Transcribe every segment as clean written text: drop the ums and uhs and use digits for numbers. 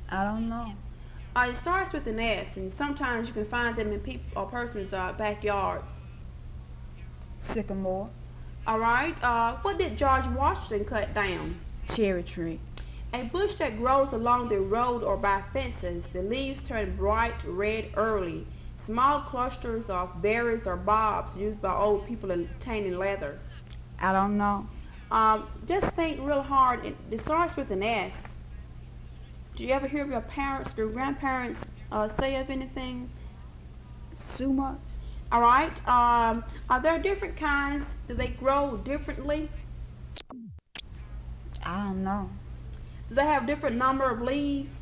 I don't know. It starts with an S, and sometimes you can find them in people or persons' backyards. Sycamore. All right. What did George Washington cut down? Cherry tree. A bush that grows along the road or by fences. The leaves turn bright red early. Small clusters of berries or bulbs used by old people in tanning leather. I don't know. Just think real hard. It starts with an S. Do you ever hear of your parents, your grandparents say of anything? Sumac. All right. Are there different kinds? Do they grow differently? I don't know. Do they have different number of leaves?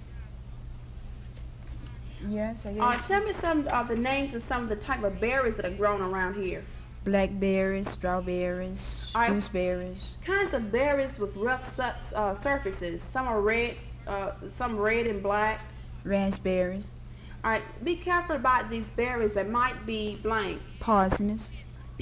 Yes, I guess. Tell me some of the names of some of the type of berries that are grown around here. Blackberries, strawberries, All right. gooseberries. Kinds of berries with rough surfaces. Some are red, some red and black. Raspberries. All right. Be careful about these berries. They might be blank. Parsnips.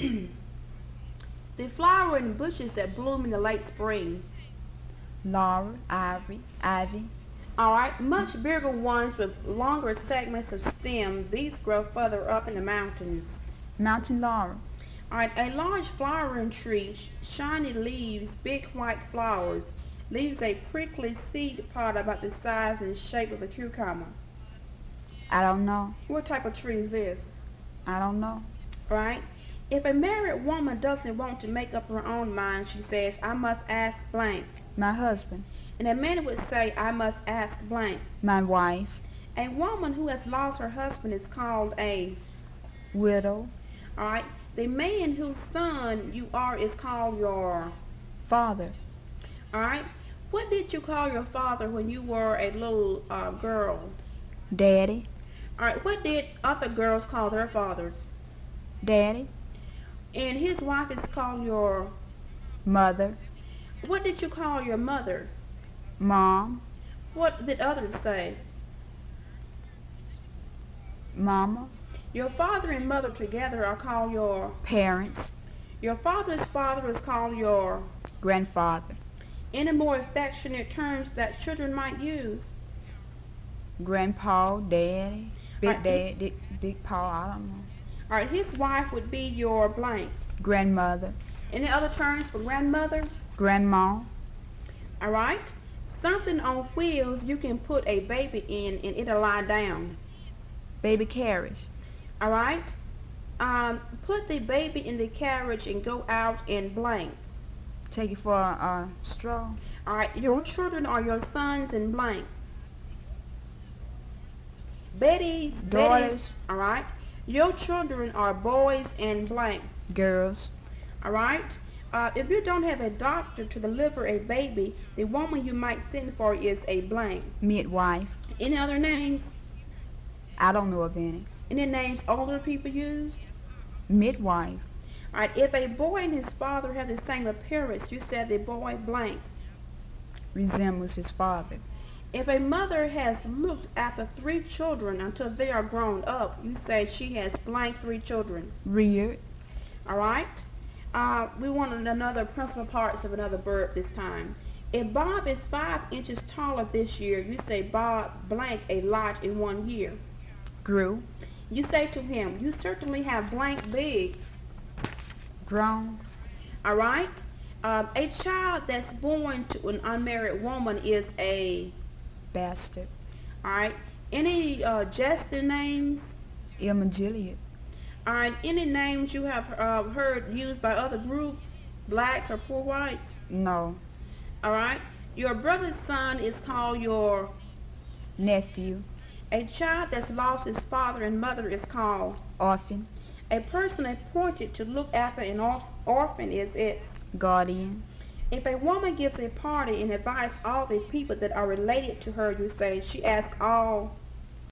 The flowering bushes that bloom in the late spring. Laurel, ivy. All right. Much bigger ones with longer segments of stem. These grow further up in the mountains. Mountain laurel. All right. A large flowering tree, shiny leaves, big white flowers, leaves a prickly seed pod about the size and shape of a cucumber. I don't know. What type of tree is this? I don't know. Right? If a married woman doesn't want to make up her own mind, she says, I must ask blank. My husband. And a man would say, I must ask blank. My wife. A woman who has lost her husband is called a Widow. all right. The man whose son you are is called your Father. all right. What did you call your father when you were a little girl? Daddy. All right. What did other girls call their fathers? Daddy. And his wife is called your Mother. what did you call your mother? Mom. What did others say? Mama. Your father and mother together are called your Parents. your father's father is called your Grandfather. any more affectionate terms that children might use. Grandpa. Daddy. Big Right. Dad. Big Paw. I don't know. All right, his wife would be your blank. Grandmother. Any other terms for grandmother? Grandma. All right. Something on wheels you can put a baby in and it'll lie down. Baby carriage. All right. Put the baby in the carriage and go out and blank. Take it for a stroll. All right. Your children are your sons and blank. Betty's. Daughters. All right. Your children are boys and blank. Girls. All right. If you don't have a doctor to deliver a baby, the woman you might send for is a blank. Midwife. Any other names? I don't know of any. Any names older people used? Midwife. All right. If a boy and his father have the same appearance, you said the boy blank. Resembles his father. If a mother has looked after 3 children until they are grown up, you say she has blank 3 children. Reared. All right. We want another principal parts of another verb this time. If Bob is 5 inches taller this year, you say Bob blank a lot in 1 year. Grew. You say to him, you certainly have blank big. Grown. All right. A child that's born to an unmarried woman is a Bastard. all right. Any jesting names? Emma Gilead. All right. Any names you have heard used by other groups, blacks or poor whites? No. All right. Your brother's son is called your. Nephew. A child that's lost his father and mother is called. Orphan. A person appointed to look after an orphan is its. Guardian. If a woman gives a party and invites all the people that are related to her, you say she asks all.